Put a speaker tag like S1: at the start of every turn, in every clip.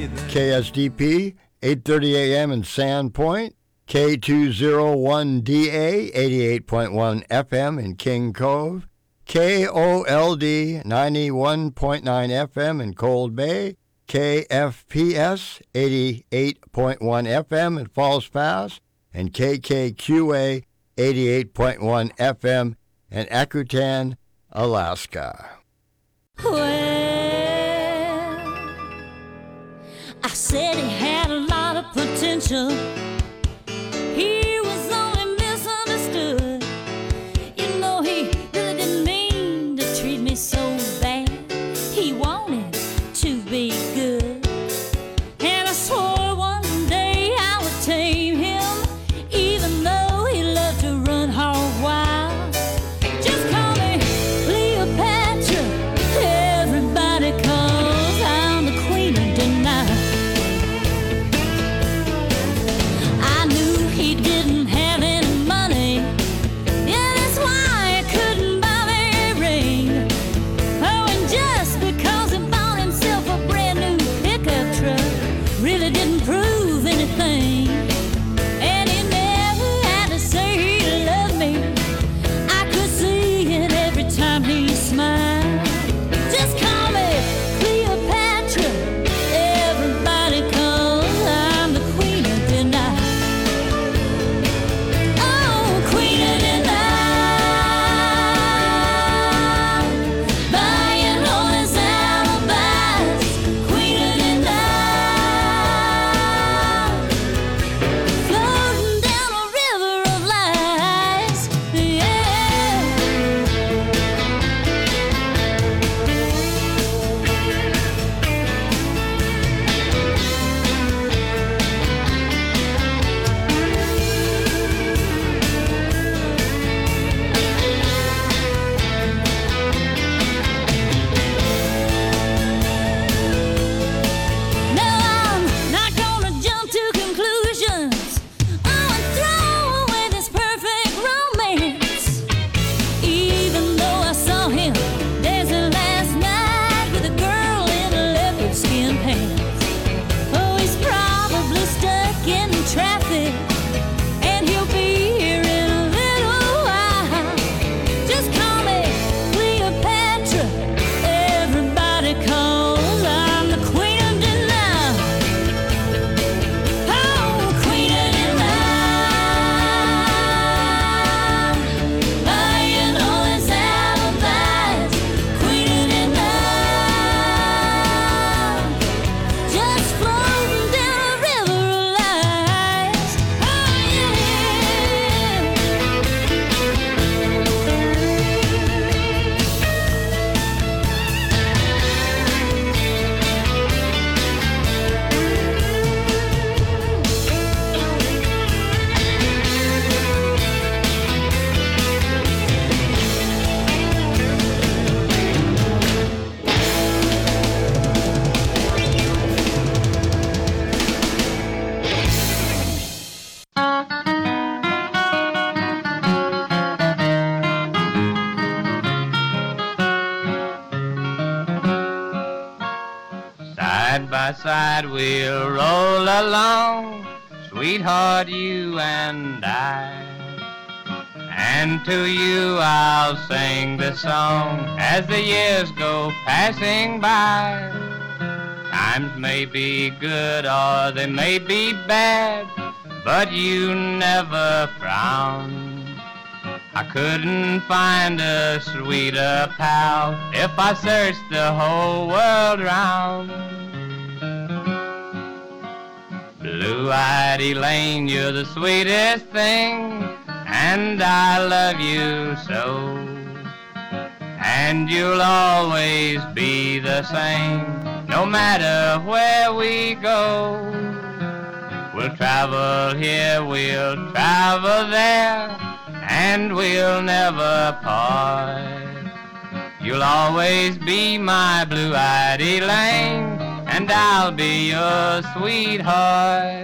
S1: KSDP, 8:30 a.m. in Sandpoint, K201DA, 88.1 FM in King Cove, KOLD, 91.9 FM in Cold Bay, KFPS, 88.1 FM in Falls Pass, and KKQA, 88.1 FM in Akutan, Alaska.
S2: Well, I said he had a lot of potential. He was only misunderstood. You know, he really didn't mean to treat me so bad. He wanted to be good. And I swore one day I would tame him, even though he loved to run hog wild. Just call me Cleopatra. Everybody calls I'm the queen of denial. I knew he didn't have any money. Yeah, that's why I couldn't buy me a ring. Oh, and just because he bought himself a brand new pickup truck really didn't prove anything. And he never had to say he loved me. I could see it every time he smiled. Just call me Cleopatra. Everybody calls I'm the queen of denial. Oh, queen of denial. Buying all his alibis. Queen of denial. Floating down a river of lies. Yeah. No, I'm not gonna jump to conclusions. Oh, and throw away this perfect romance. Even though I saw him dancing last night with a girl in leopard skin pants. Oh, he's probably stuck in traffic, and he'll be here in a little while. Just call me Cleopatra. Everybody calls I'm the queen of denial. Oh, queen of denial. Buying all his alibis. Queen of denial. Just floating down a river of lies. Oh, yeah.
S3: Side by side we'll roll along, sweetheart, you and I. And to you I'll sing this song as the years go passing by. Times may be good or they may be bad, but you never frown. I couldn't find a sweeter pal if I searched the whole world round. Blue-eyed Elaine, you're the sweetest thing, and I love you so. And you'll always be the same, no matter where we go. We'll travel here, we'll travel there, and we'll never part. You'll always be my blue-eyed Elaine, and I'll be your sweetheart.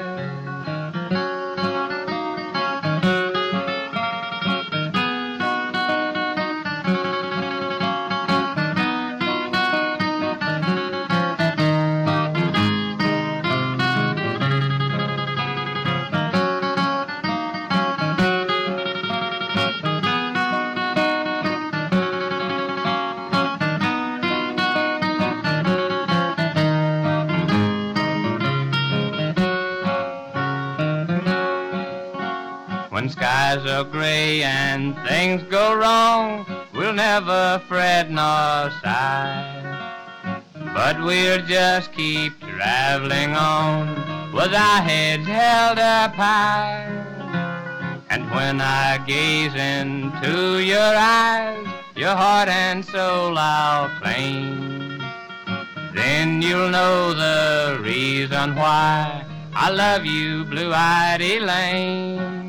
S3: When skies are gray and things go wrong, we'll never fret nor sigh, but we'll just keep traveling on with our heads held up high. And when I gaze into your eyes, your heart and soul I'll claim, then you'll know the reason why I love you, blue-eyed Elaine.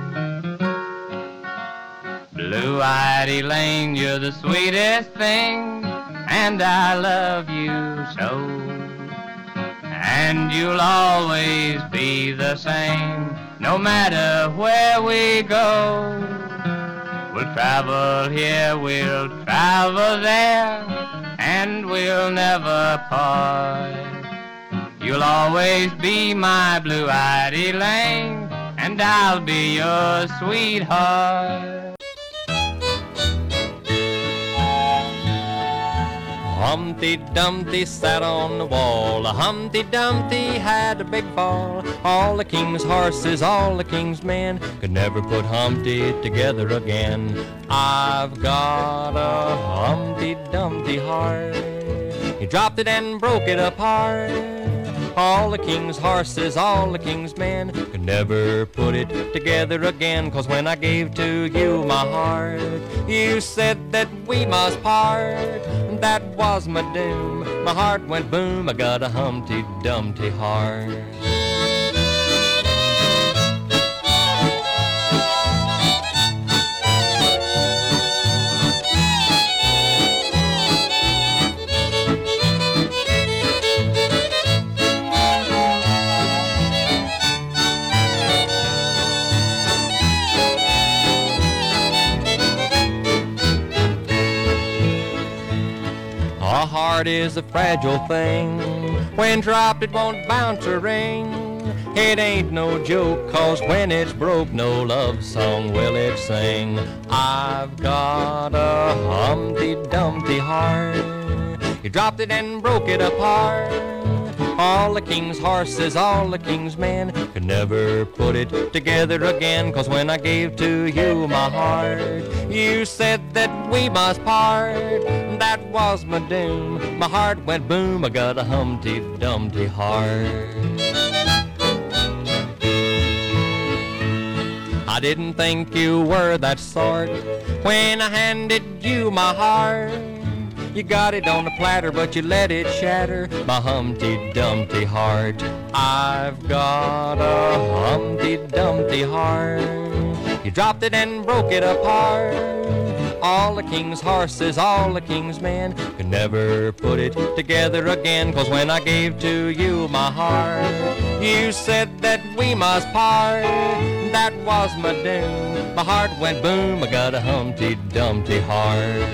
S3: Blue-eyed Elaine, you're the sweetest thing, and I love you so. And you'll always be the same, no matter where we go. We'll travel here, we'll travel there, and we'll never part. You'll always be my blue-eyed Elaine, and I'll be your sweetheart.
S4: Humpty Dumpty sat on the wall. Humpty Dumpty had a big fall. All the king's horses, all the king's men could never put Humpty together again. I've got a Humpty Dumpty heart. He dropped it and broke it apart. All the king's horses, all the king's men could never put it together again. 'Cause when I gave to you my heart, you said that we must part. That was my doom. My heart went boom. I got a Humpty Dumpty heart. A heart is a fragile thing. When dropped it won't bounce or ring. It ain't no joke, 'cause when it's broke, no love song will it sing. I've got a Humpty Dumpty heart. You dropped it and broke it apart. All the king's horses, all the king's men could never put it together again. 'Cause when I gave to you my heart, you said that we must part. That was my doom. My heart went boom. I got a Humpty Dumpty heart. I didn't think you were that sort when I handed you my heart. You got it on a platter, but you let it shatter my Humpty Dumpty heart. I've got a Humpty Dumpty heart. You dropped it and broke it apart. All the king's horses, all the king's men could never put it together again. 'Cause when I gave to you my heart, you said that we must part. That was my doom. My heart went boom. I got a Humpty Dumpty heart.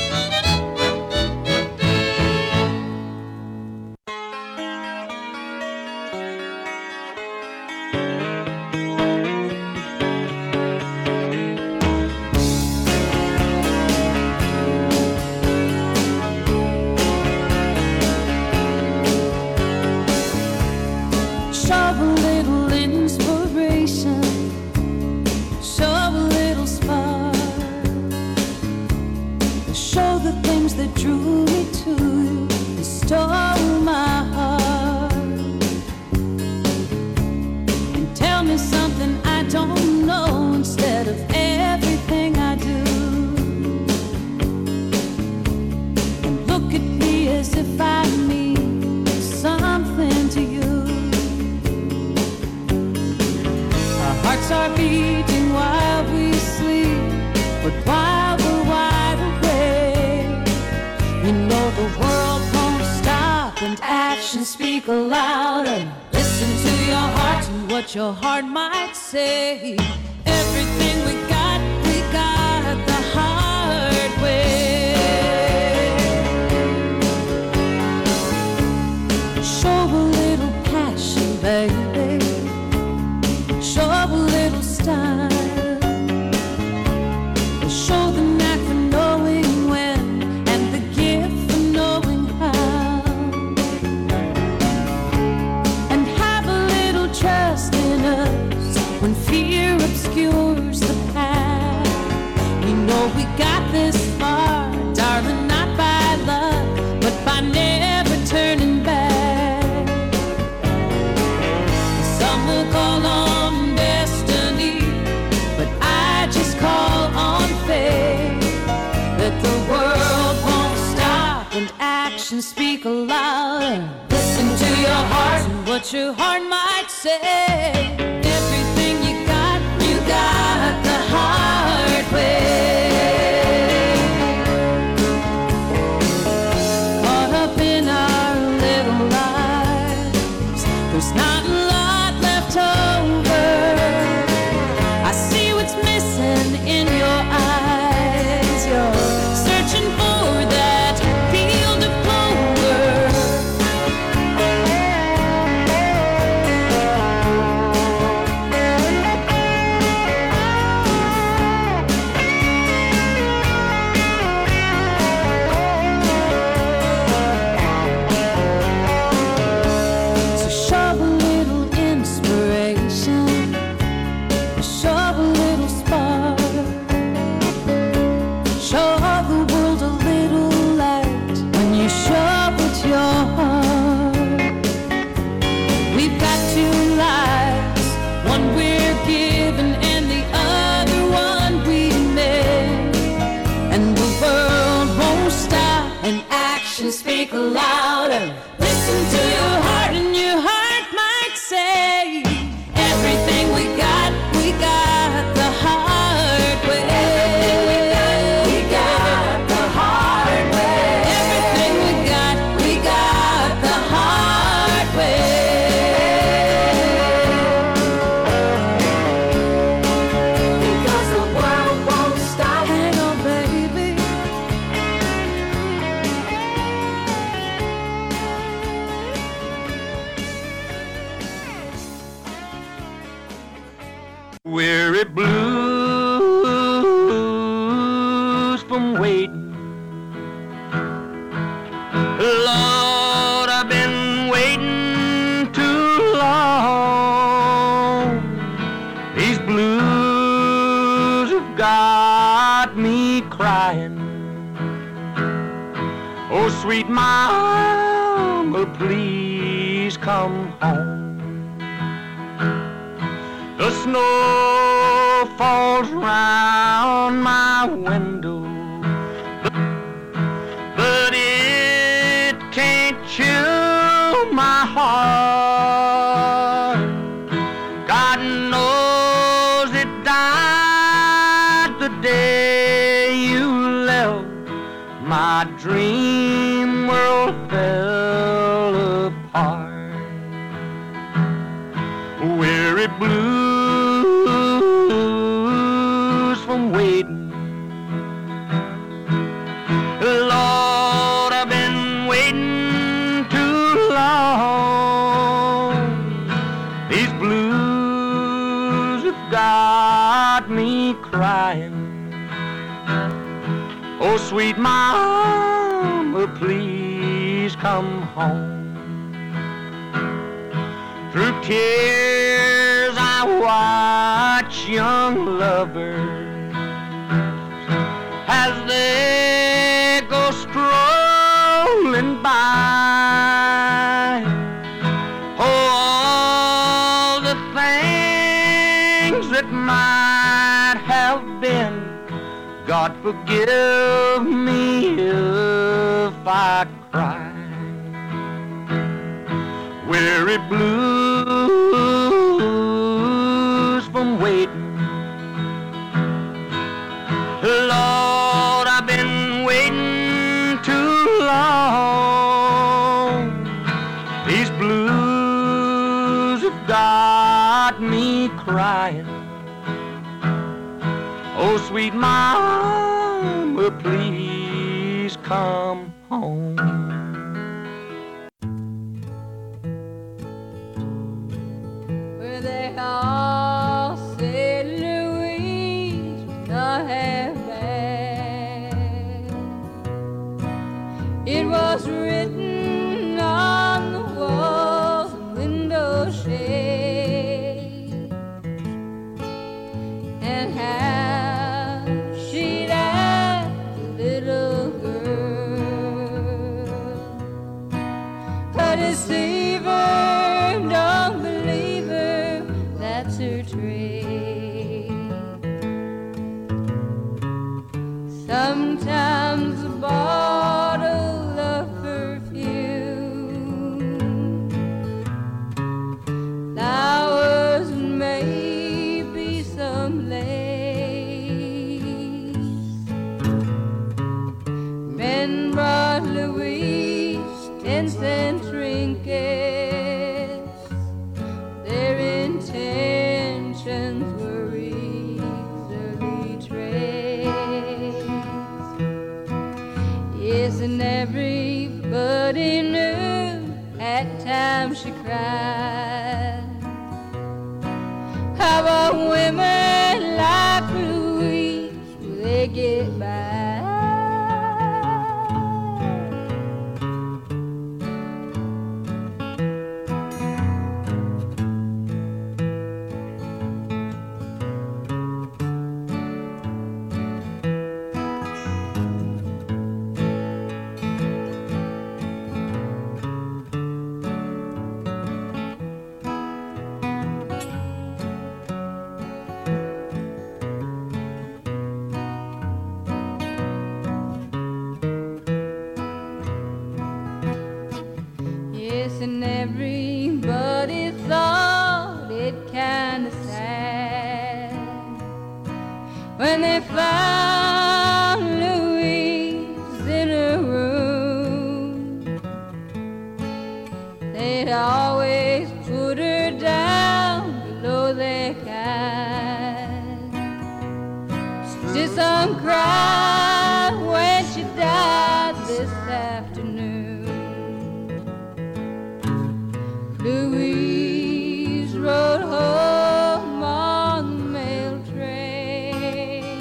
S2: Speak louder. Listen to your heart and what your heart might say. Everything we got the hard way. Show a little passion, baby. Show a little style. Show the knack for knowing when and the gift for knowing how. Trust in us when fear obscures actions speak louder. Listen to your heart and what your heart might say. Everything you got the hard way. Caught up in our little lives, there's not a lot left over. I see what's missing in your eyes. You're searching for that field of clover. So shove a little inspiration, shove a little spark, show the world a little light when you show with your heart. We've got two lives, one we're given and the other one we make. And the world won't stop and actions speak louder. Listen to your heart and your heart might say, everything we got the hard way. Everything we got the hard way. Everything we got the hard way. Because the world won't stop. Hang on, baby.
S3: Weary blues from waiting. Lord, I've been waiting too long. These blues have got me crying. Oh, sweet mama, please come home. The snow falls round my window, but it can't chill my heart. God knows it died the day you left. My dream world fell apart. Weary blues from waiting. Lord, I've been waiting too long. These blues have got me crying. Oh, sweet mama, please come home. Through tears I watch young lovers as they go strolling by. Oh, all the things that might have been, God forgive me if I cry. Weary blues from waiting. Lord, I've been waiting too long. These blues have got me crying. Oh, sweet mama, please come home.
S2: They all said Louise was not half bad. It was written on the walls and window shades, and how she'd act a little girl.
S5: time she cried. How about women like Louise, will they get by? And everybody thought it kind of sad when they found Louise in her room. They'd always put her down below their kind. Still some cried when she died this afternoon. Louise rode home on the mail train,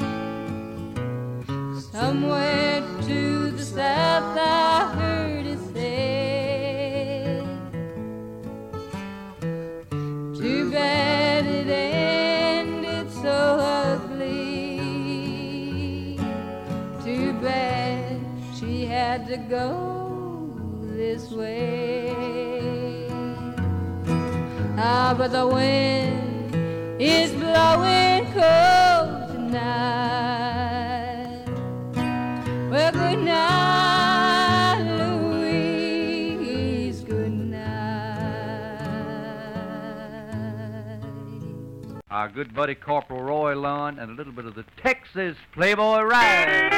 S5: somewhere to the south I heard it say. Too bad it ended so ugly, too bad she had to go this way. Ah, but the wind is blowing cold tonight. Well, good night, Louise, good night.
S6: Our good buddy Corporal Roy Lund and a little bit of the Texas Playboy Ride.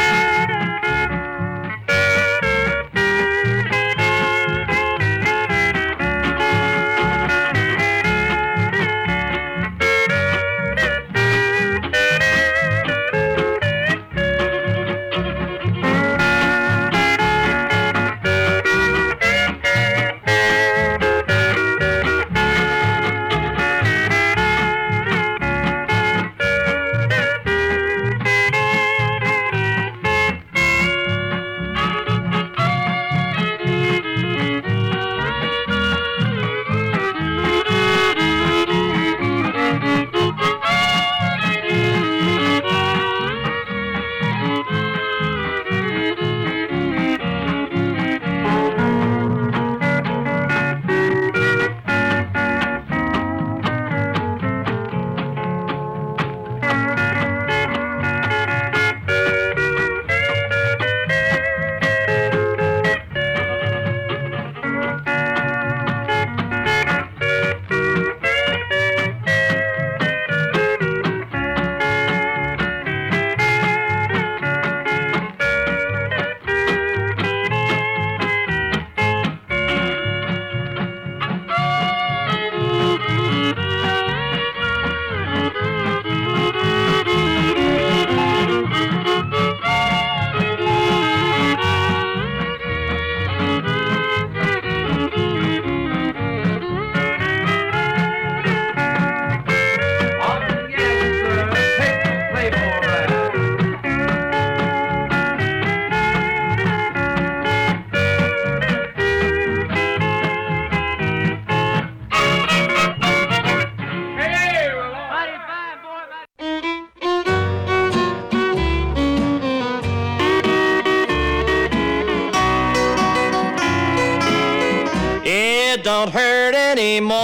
S4: Don't hurt anymore.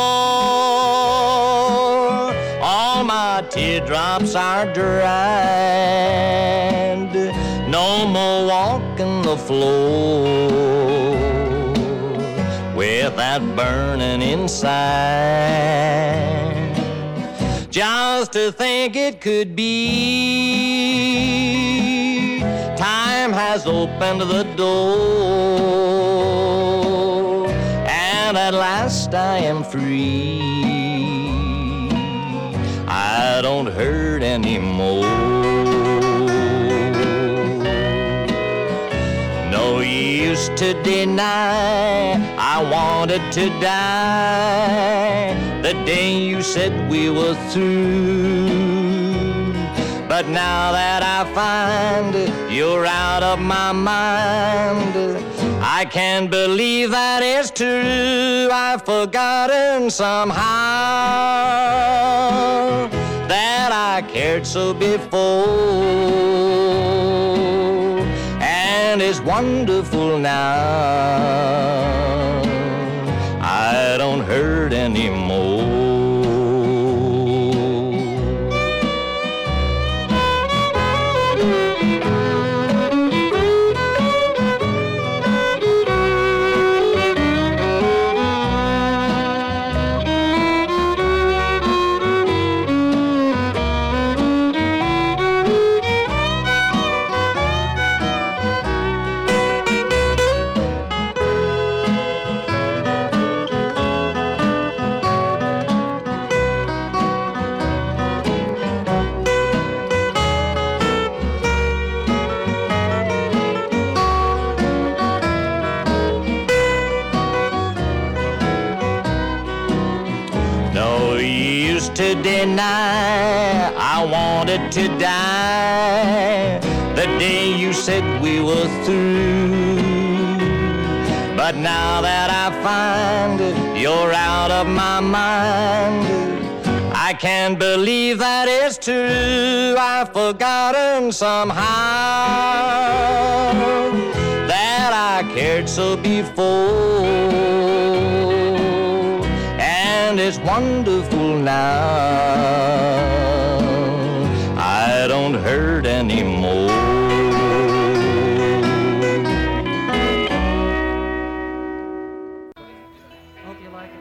S4: All my teardrops are dried. No more walking the floor with that burning inside. Just to think it could be, time has opened the door, and at last I am free. I don't hurt anymore. No, you used to deny I wanted to die the day you said we were through. But now that I find you're out of my mind, I can't believe that it's true. I've forgotten somehow that I cared so before, and it's wonderful now. I don't hurt anymore. To deny I wanted to die the day you said we were through. But now that I find you're out of my mind, I can't believe that it's true. I've forgotten somehow that I cared so before, and it's wonderful now. I don't hurt anymore.
S7: Hope you like it.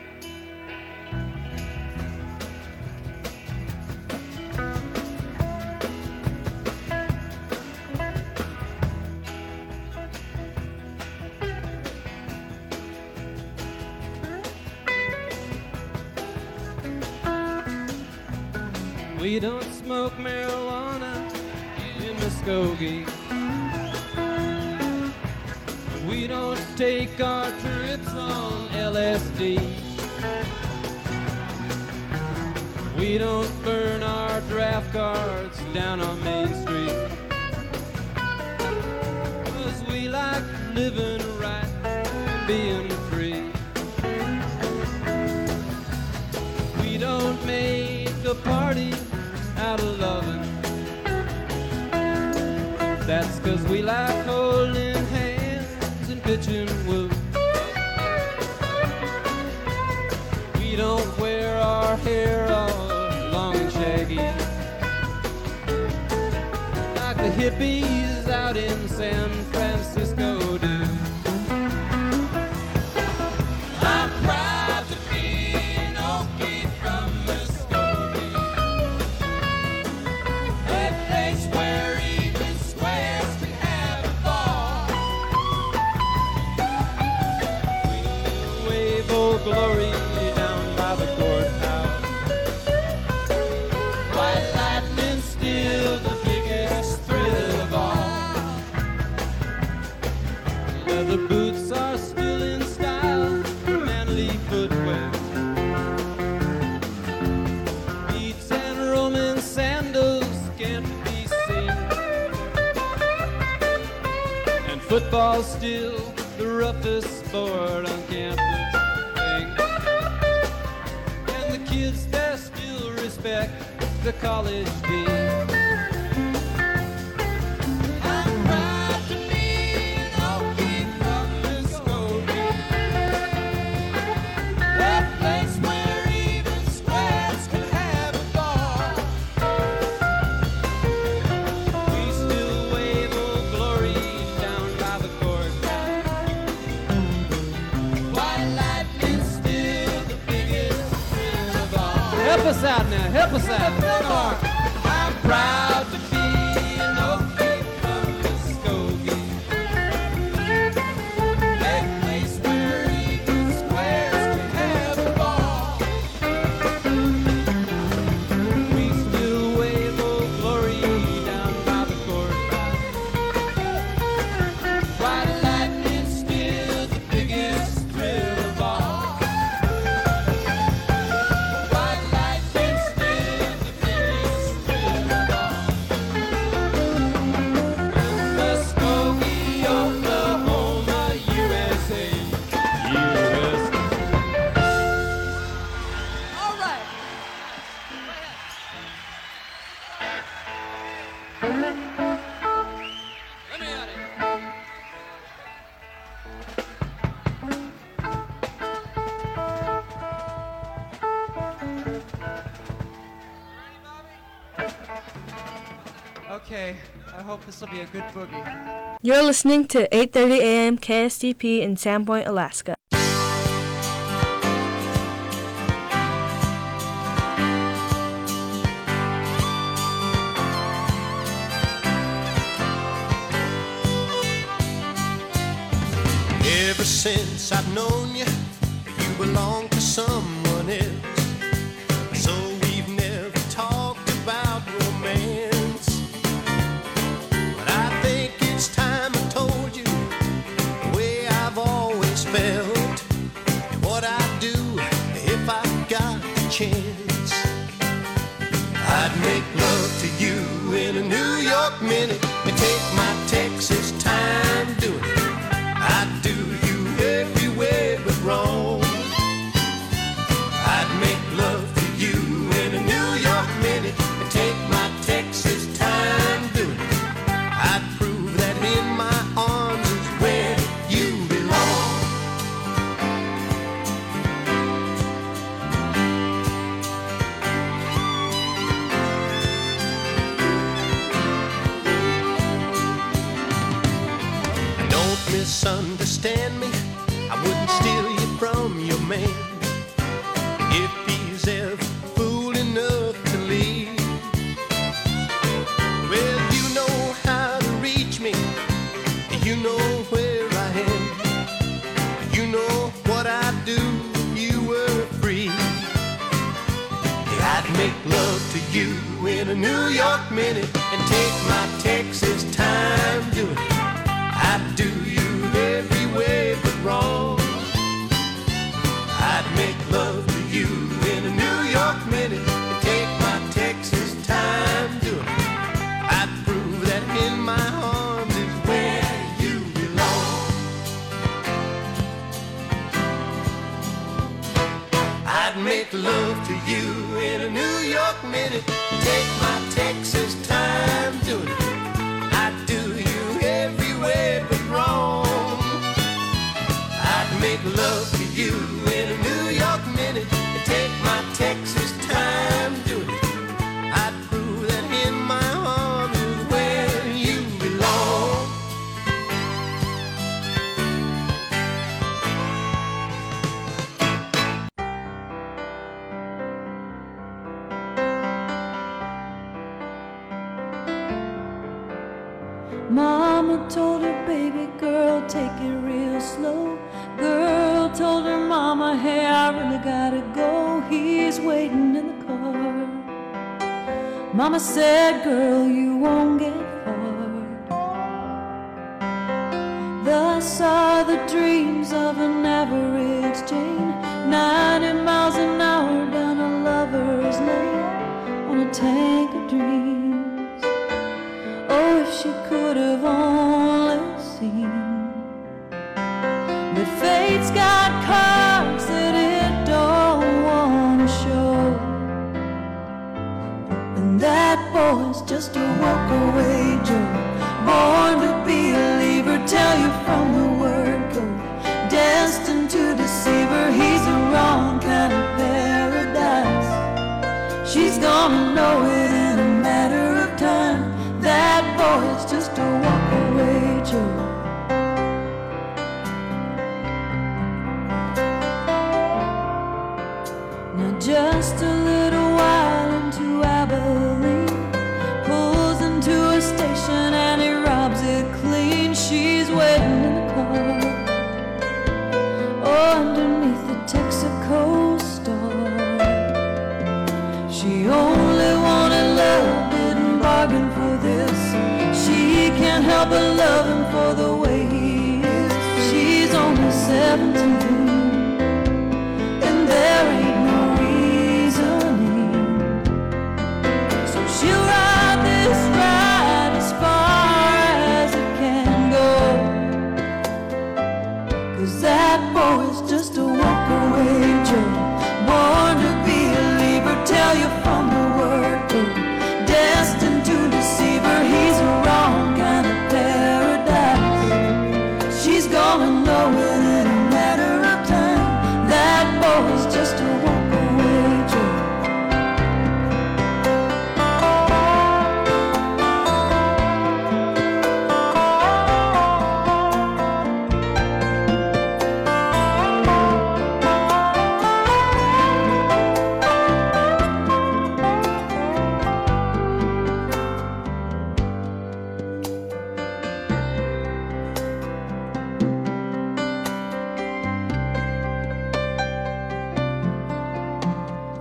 S7: We don't smoke marijuana in Muskogee. We don't take our trips on LSD. We don't burn our draft cards down on Main Street. 'Cause we like living right and being free. We don't make a party out of loving. That's 'cause we like holding hands and pitching woo. We don't wear our hair all long and shaggy like the hippies out in San Francisco do. I'm proud to be an Okie from Muskogee, a place where even squares can have a ball. We'll wave Old Glory down by the courthouse. White lightning's still the biggest thrill of all. Leather boots are still in style for manly footwear. Beats and Roman sandals can't be seen. And football's still the roughest sport on campus. And the kids there still respect the college dean. I'm proud to be an Okie from Muskogee, that place where even squares can have a ball. We still wave Old Glory down by the courthouse. White lightning's still the biggest thrill of all. Help us out now, help us out. I'm proud to be an Okie from Muskogee, a place where even squares can have a ball. We still wave Old Glory down by the courthouse. White light
S8: Okay, I hope this will be a good boogie.
S9: You're listening to 8:30 a.m. KSTP in Sandpoint, Alaska.
S10: Ever since I've known you, you belong to someone else. So we've never talked about romance. But I think it's time I told you the way I've always felt and what I'd do if I got the chance. I'd make love to you in a New York minute and take my Texas time doing it. I'd do you every way but wrong. I'd make love to you in a New York minute and take my Texas time doing it. I'd prove that in my arms is where you belong. Don't misunderstand me, I wouldn't steal you from your man if he's ever fool enough to leave. Well, you know how to reach me, you know where I am, you know what I'd do if you were free. Yeah, I'd make love to you in a New York minute and take my Texas time doing it. I'd do you every way but wrong. I'd make love to you in a New York minute and take my Texas time doing it. I'd prove that in my arms is where you belong. I'd make love to you in a New York minute and take my Texas time doing it. I'd do you every way but wrong. I'd make love to you in a New York minute and take my Texas time doing it. I'd prove that in my arms is where you belong.
S2: Mama told her baby girl, take it real slow. Girl told her mama, hey, I really gotta go. He's waiting in the car. Mama said, girl, you won't get far. Thus are the dreams of an average Jane, 90 miles an hour down a lover's lane on a tank of dreams. Oh, if she could have only seen that fate's got cards that it don't want to show, and that boy's just a walk-away Joe, born to be a leaver, tell you from the word go, destined to deceive her, he's the wrong kind of paradise. She's gonna know it in a matter of time. That boy's just a walk-away Joe. Now just a little while into Abilene, pulls into a station and he robs it clean. She's waiting in the car, oh, underneath the Texaco star. She only wanted love, didn't bargain for this. She can't help but love him for the way he is. She's only 17, and there ain't no reasoning. So she'll ride this ride as far as it can go, 'cause that boy's just a walk-away Joe, born to be a leaver, tell you from the word go, destined to deceive her, he's a wrong kind of paradise.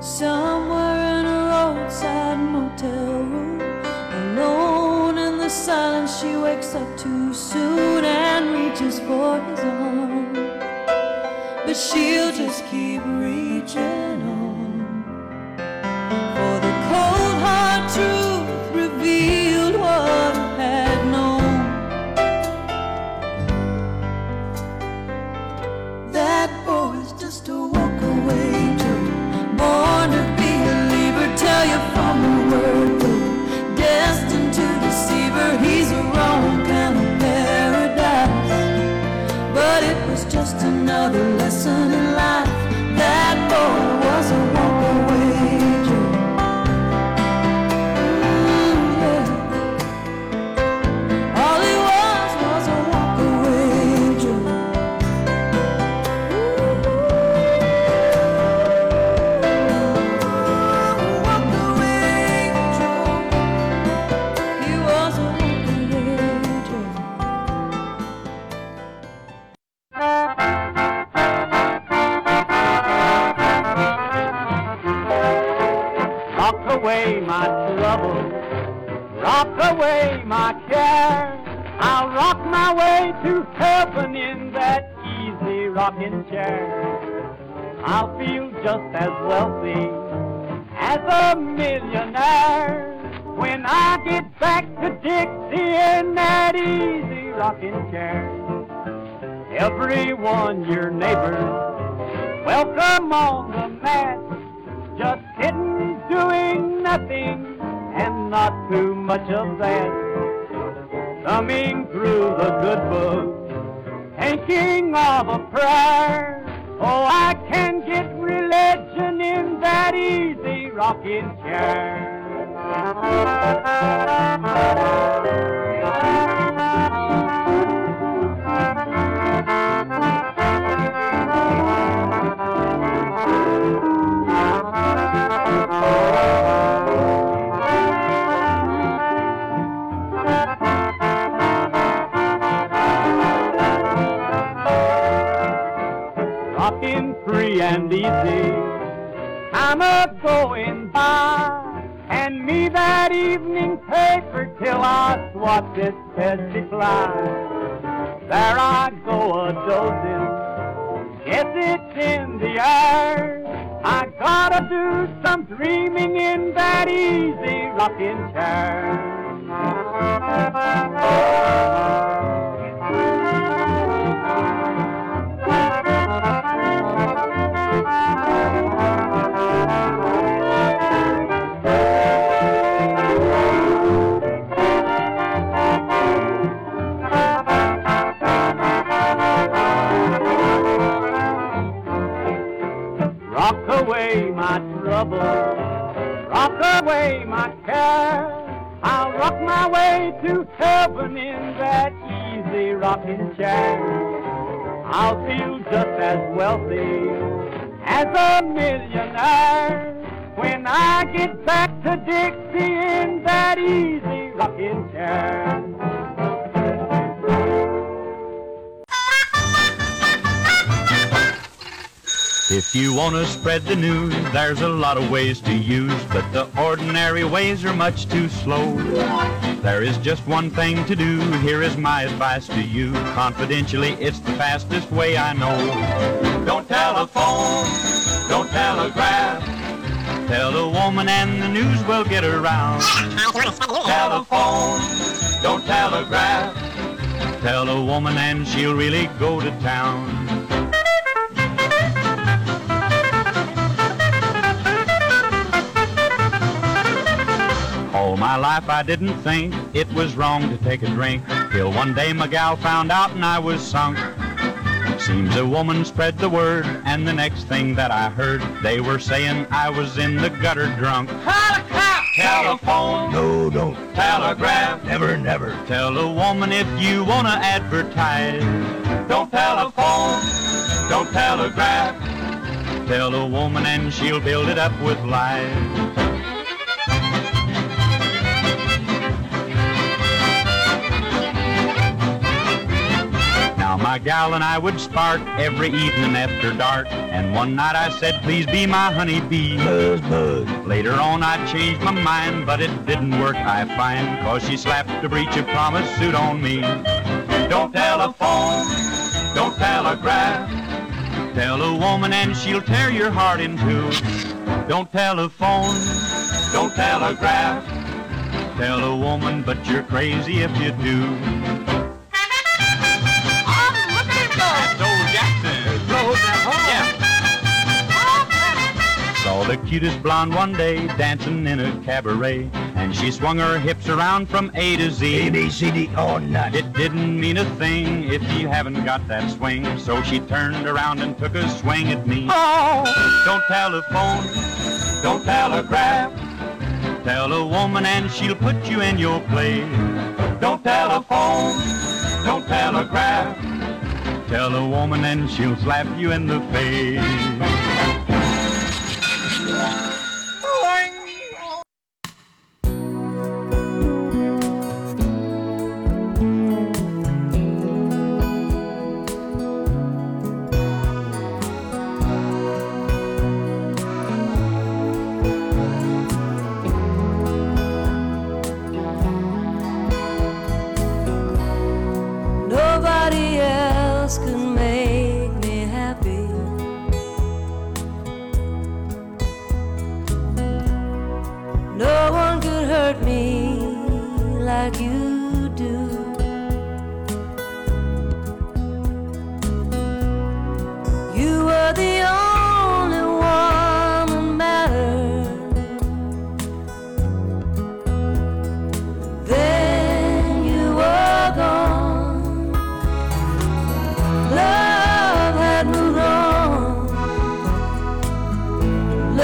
S2: somewhere in a roadside motel room. Alone in the silence, she wakes up too soon and reaches for his arm. But she'll just keep reaching on, for the cold hard truth revealed what I had known. That boy's just a walk-away Joe, born to be a leaver, tell you from the word go, destined to deceive her. He's a wrong kind of paradise, but it was just another lesson in life. That boy was a walk-away Joe. Yeah. All he was a walk-away Joe.
S3: Rock away my trouble, rock away my care. I'll rock my way to heaven in that easy rocking chair. I'll feel just as wealthy as a millionaire when I get back to Dixie in that easy rocking chair. Everyone, your neighbors, welcome on the mat. Just sitting, doing nothing, and not too much of that. Thumbing through the good book, thinking of a prayer. Oh, I can get religion in that easy rocking chair. Rocking free and easy, I'm a-going by. Hand me that evening paper till I swat this pesky fly. There I go a-dozing, guess it's in the air. I gotta do some dreaming in that easy rocking chair. Rock away my trouble, rock away my care. I'll rock my way to heaven in that easy rocking chair. I'll feel just as wealthy as a millionaire when I get back to Dixie in that easy rocking chair.
S11: If you want to spread the news, there's a lot of ways to use, but the ordinary ways are much too slow. There is just one thing to do, here is my advice to you. Confidentially, it's the fastest way I know. Don't telephone, don't telegraph. Tell a woman and the news will get around. Telephone, don't telegraph. Tell a woman and she'll really go to town. All my life I didn't think it was wrong to take a drink, till one day my gal found out and I was sunk. Seems a woman spread the word, and the next thing that I heard, they were saying I was in the gutter drunk. Call a cop! Telephone! No, don't. Telegraph! Never, never. Tell a woman if you want to advertise. Don't telephone, don't telegraph. Tell a woman and she'll build it up with lies. My gal and I would spark every evening after dark. And one night I said, please be my honeybee. Buzz, buzz. Later on I changed my mind, but it didn't work, I find, 'cause she slapped a breach of promise suit on me. Don't telephone, don't telegraph. Tell a woman and she'll tear your heart in two. Don't telephone, don't telegraph. Tell a woman, but you're crazy if you do.
S3: That's old Jackson.
S11: Saw the cutest blonde one day dancing in a cabaret, and she swung her hips around from A to Z. A, B, C, D, or nut. It didn't mean a thing if you haven't got that swing, so she turned around and took a swing at me. Oh! Don't telephone, don't telegraph. Tell a woman and she'll put you in your place. Don't telephone, don't telegraph. Tell a woman and she'll slap you in the face.
S2: Nobody else could make me happy. No one could hurt me like you do. You were the only one that mattered. Then you were gone. Love had moved on,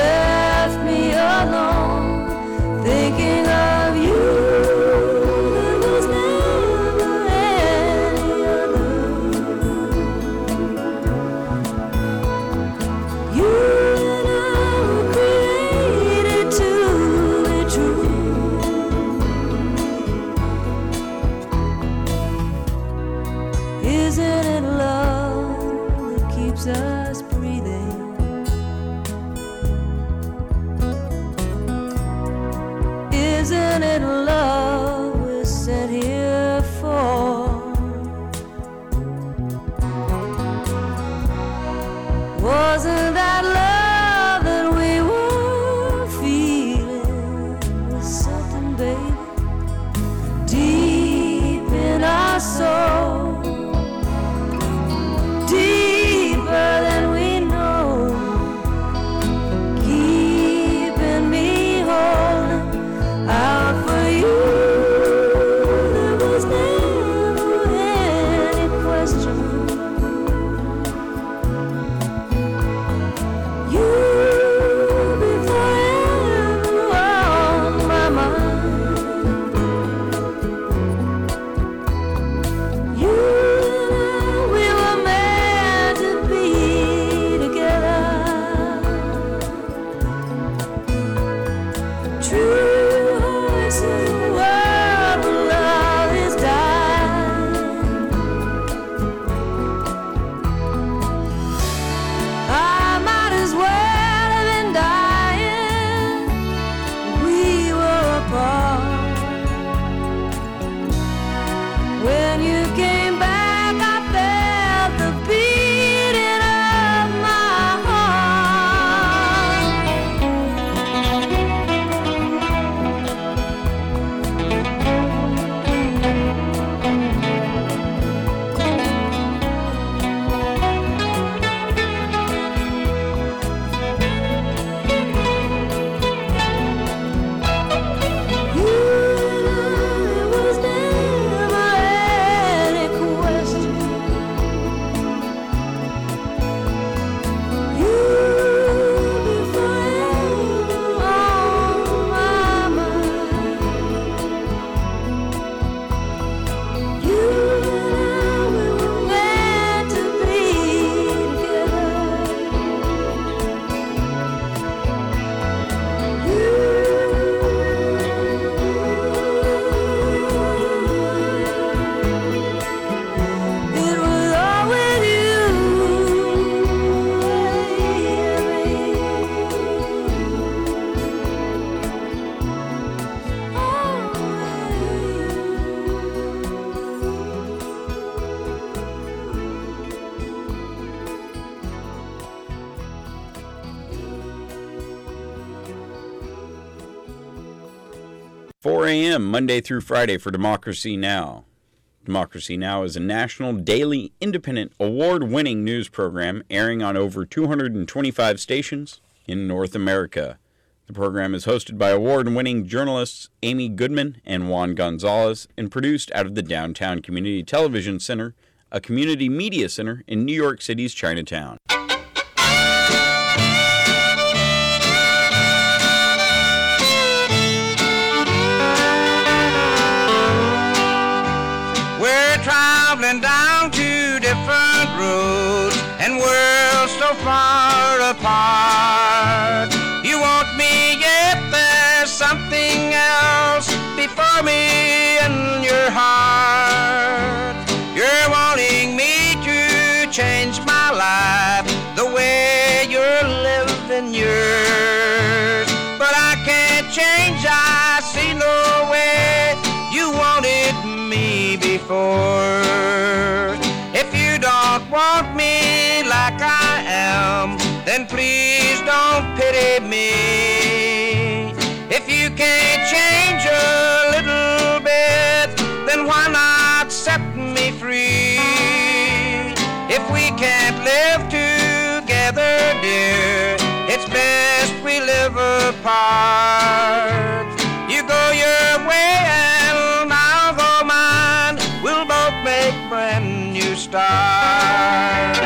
S2: left me alone, thinking of you the
S12: 4 a.m. Monday through Friday for Democracy Now! Democracy Now! Is a national, daily, independent, award-winning news program airing on over 225 stations in North America. The program is hosted by award-winning journalists Amy Goodman and Juan Gonzalez and produced out of the Downtown Community Television Center, a community media center in New York City's Chinatown.
S3: We're traveling down two different roads and worlds so far apart. You want me, yet there's something else before me in your heart. You're wanting me to change my life the way you're living yours. But I can't change, I see no way you wanted me before. If you don't want me like I am, then please don't pity me. If you can't change a little bit, then why not set me free? If we can't live together, dear, it's best we live apart. You go your way and I'll go mine. We'll both make brand new starts.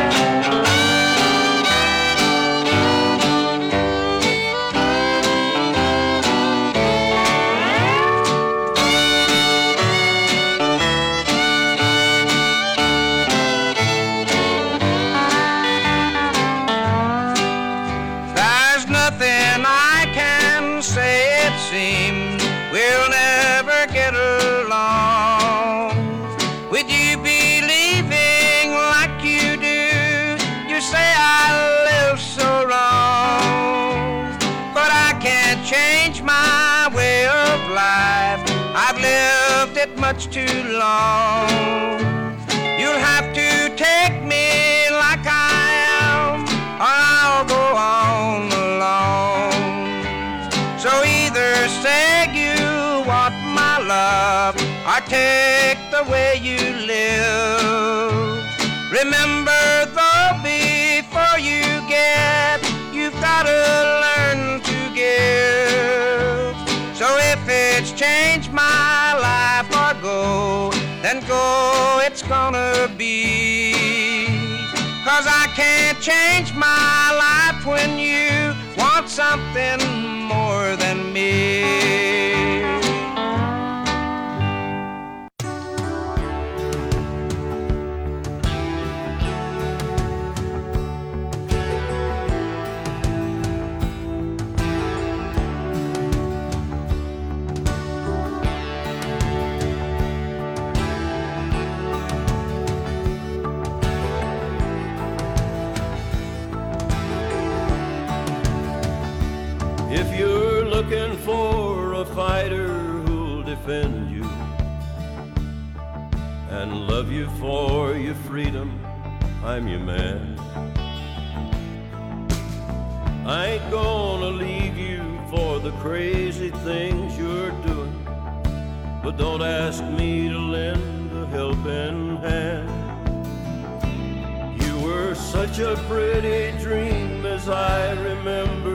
S3: There's nothing I can say, it seems we'll never get along. With you believing like you do, you say I live so wrong. But I can't change my way of life, I've lived it much too long. You'll have to take me like I am, or I'll go on alone. So either say you want my love, or take the way you live. Remember though, before you get, you've got to learn to give. So if it's change my life or go, then go it's gonna be. 'Cause I can't change my life when you want something more than me.
S13: If you're looking for a fighter who'll defend you and love you for your freedom, I'm your man. I ain't gonna leave you for the crazy things you're doing, but don't ask me to lend a helping hand. You were such a pretty dream as I remember.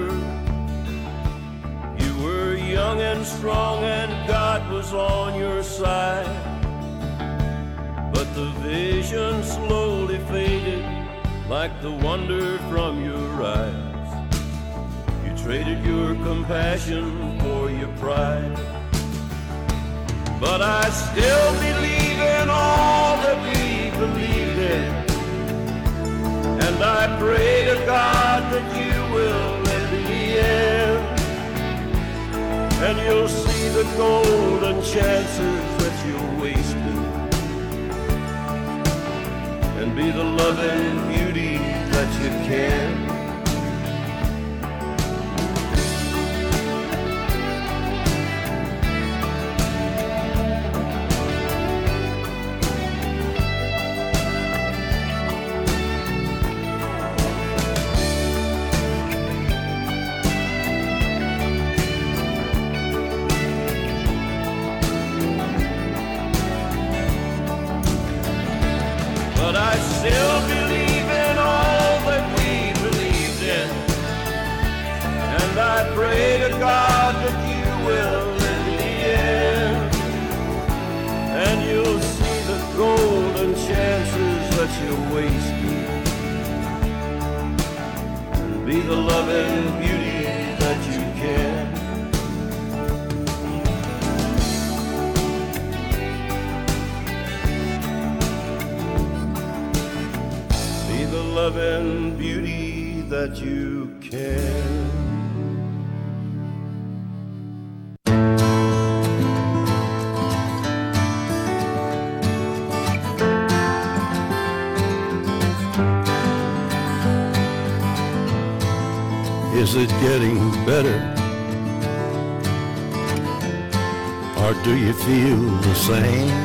S13: You were young and strong and God was on your side. But the vision slowly faded like the wonder from your eyes. You traded your compassion for your pride. But I still believe in all that we believe in, and I pray to God that you will in the end. And you'll see the golden chances that you wasted, and be the loving beauty that you can. pray to God that you will in the end. And you'll see the golden chances that you wasted, and be the loving beauty that you can. Be the loving beauty that you can.
S10: Is it getting better? Or do you feel the same?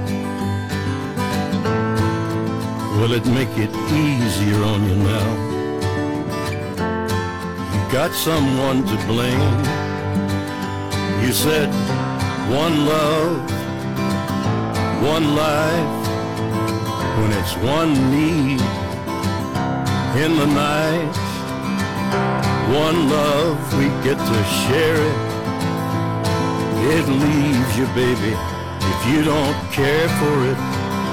S10: Will it make it easier on you now? You got someone to blame. You said one love, one life, when it's one need in the night. One love, we get to share it. It leaves you, baby, if you don't care for it.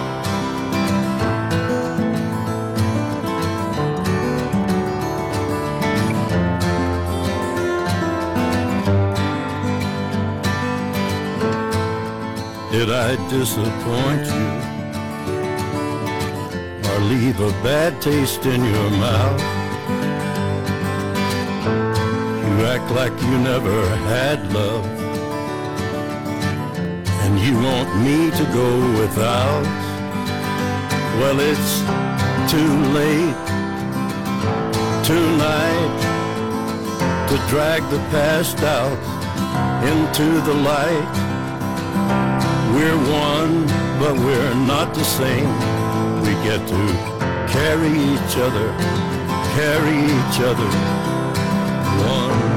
S10: Did I disappoint you or leave a bad taste in your mouth? You act like you never had love, and you want me to go without. Well, it's too late tonight to drag the past out into the light. We're one, but we're not the same. We get to carry each other, carry each other. One.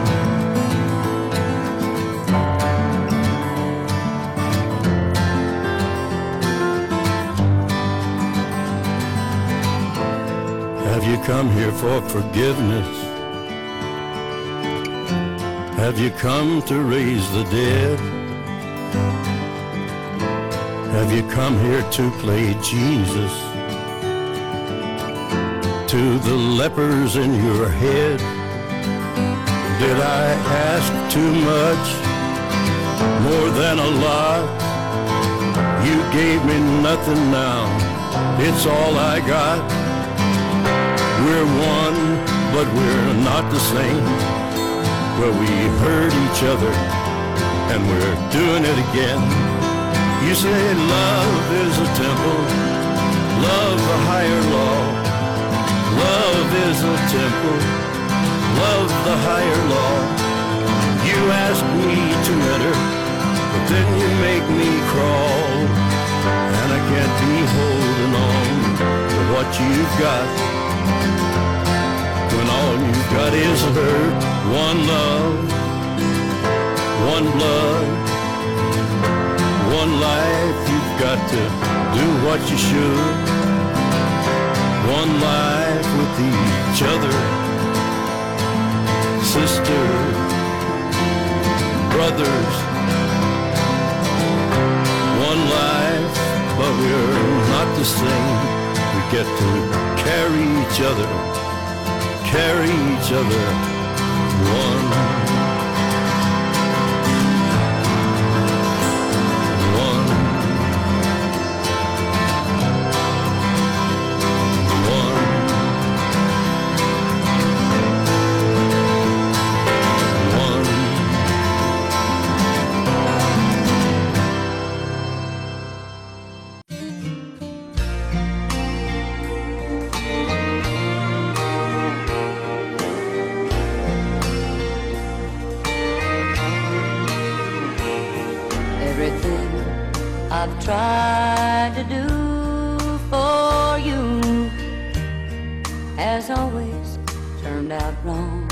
S10: Have you come here for forgiveness? Have you come to raise the dead? Have you come here to play Jesus to the lepers in your head? Did I ask too much, more than a lot? You gave me nothing now, it's all I got. We're one, but we're not the same. Well, we hurt each other, and we're doing it again. You say love is a temple, love the higher law. Love is a temple, love the higher law. You ask me to enter, but then you make me crawl. And I can't be holding on to what you've got, when all you've got is hurt. One love, one blood, one life. You've got to do what you should. One life with each other, sisters, brothers. One life, but we're not the same. We get to carry each other, carry each other. One.
S2: I've tried to do for you has always turned out wrong.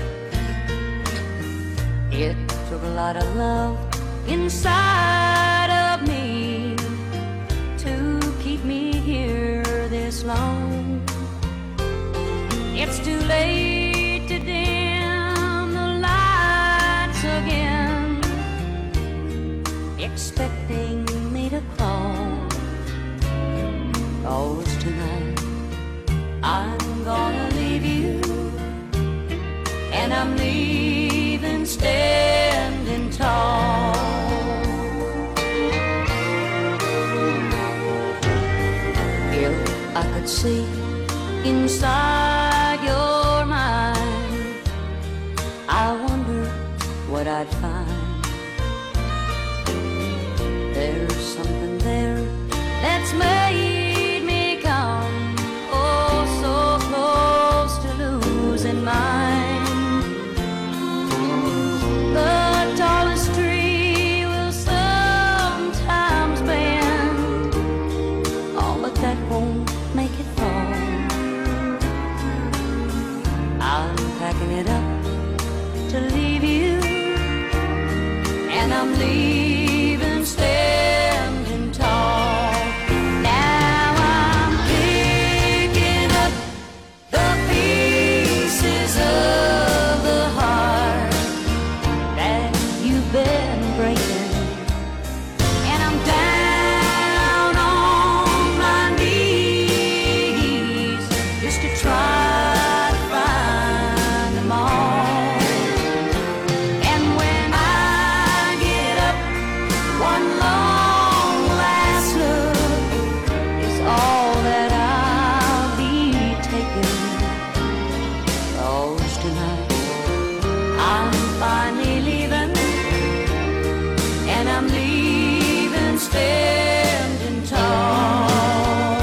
S2: It took a lot of love inside of me to keep me here this long. It's too late to dim the light expecting me to call. Cause tonight I'm gonna leave you, and I'm leaving standing tall. If I could see inside your mind, I wonder what I'd find. There's something there that's made me come oh so close to losing mine. The tallest tree will sometimes bend, oh, but that won't make it fall. I'm packing it up to leave you, and I'm leaving standing tall. Now I'm picking up the pieces of the heart that you've been breaking, and I'm down on my knees just to try to find them all. And when I get up, one long last look is all that I'll be taking. 'Cause tonight I'm finally leaving, and I'm leaving standing tall.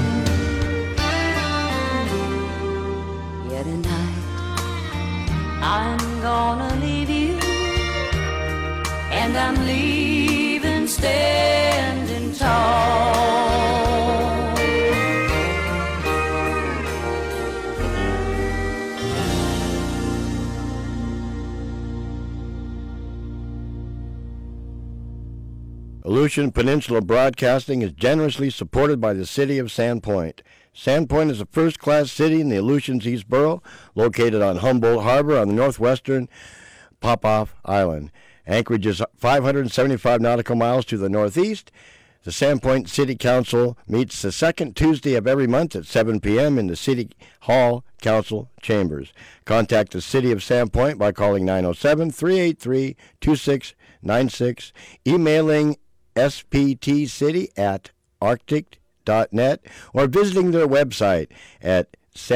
S2: Yeah, tonight I'm gonna leave you, and I'm leaving standing tall.
S1: Aleutian Peninsula Broadcasting is generously supported by the City of Sandpoint. Sandpoint is a first-class city in the Aleutians East Borough, located on Humboldt Harbor on the northwestern Popoff Island. Anchorage is 575 nautical miles to the northeast. The Sandpoint City Council meets the second Tuesday of every month at 7 p.m. in the City Hall Council Chambers. Contact the City of Sandpoint by calling 907-383-2696, emailing sptcity@arctic.net, or visiting their website at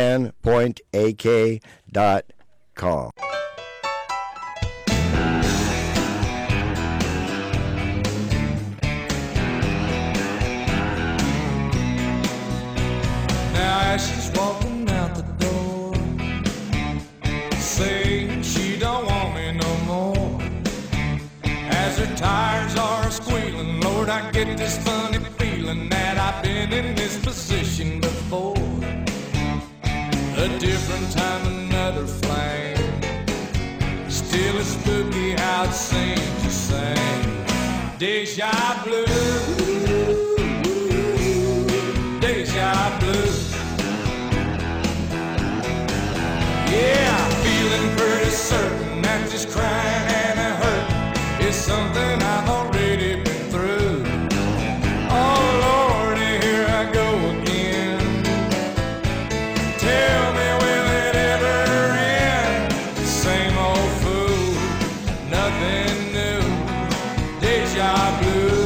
S1: sandpointak.com.
S14: Now as she's walking out the door, saying she don't want me no more, as her tires are squealing, Lord, I get this funny feeling that I've been in this position before. A different time, another flame, still as spooky how it seems to sing. Deja blue, deja blue. Yeah, I'm feeling pretty certain that this crying and a hurt is something I've already been through. Oh Lordy, here I go again. Tell me, will it ever end? Same old fool, nothing new. Deja blue.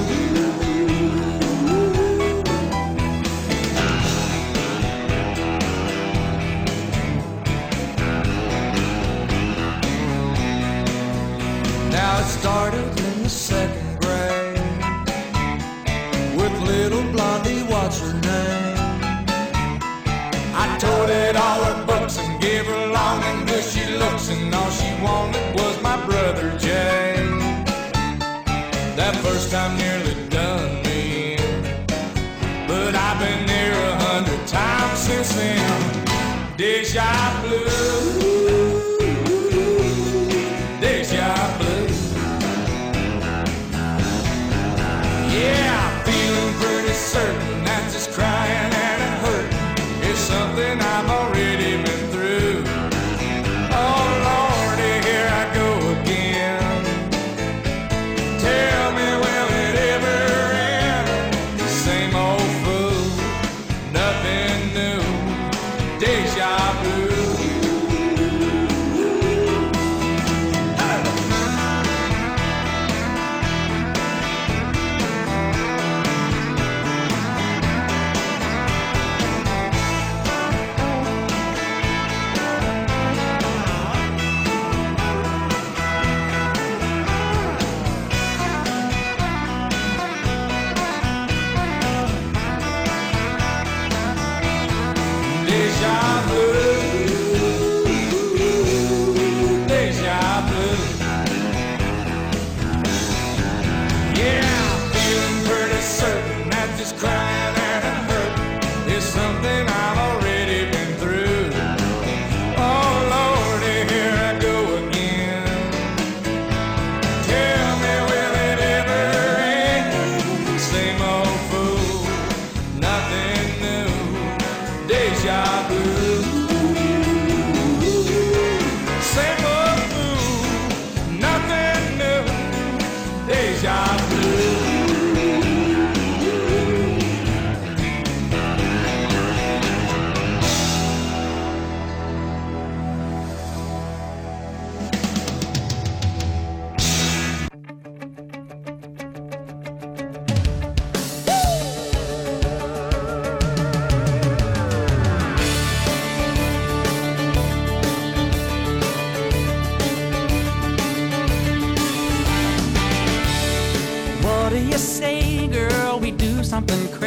S14: Now it started in the second grade with little Blondie, what's her name? I toted all her books and gave her long and gushy looks, and all she wanted was my brother Jay. That first time nearly done me in, but I've been there 100 times since then. Deja blue, deja blue. Yeah, I'm feeling pretty certain that this crying and a hurt is something I've already been through. Oh Lordy, here I go again. Tell me, will it
S8: you say, girl, we do something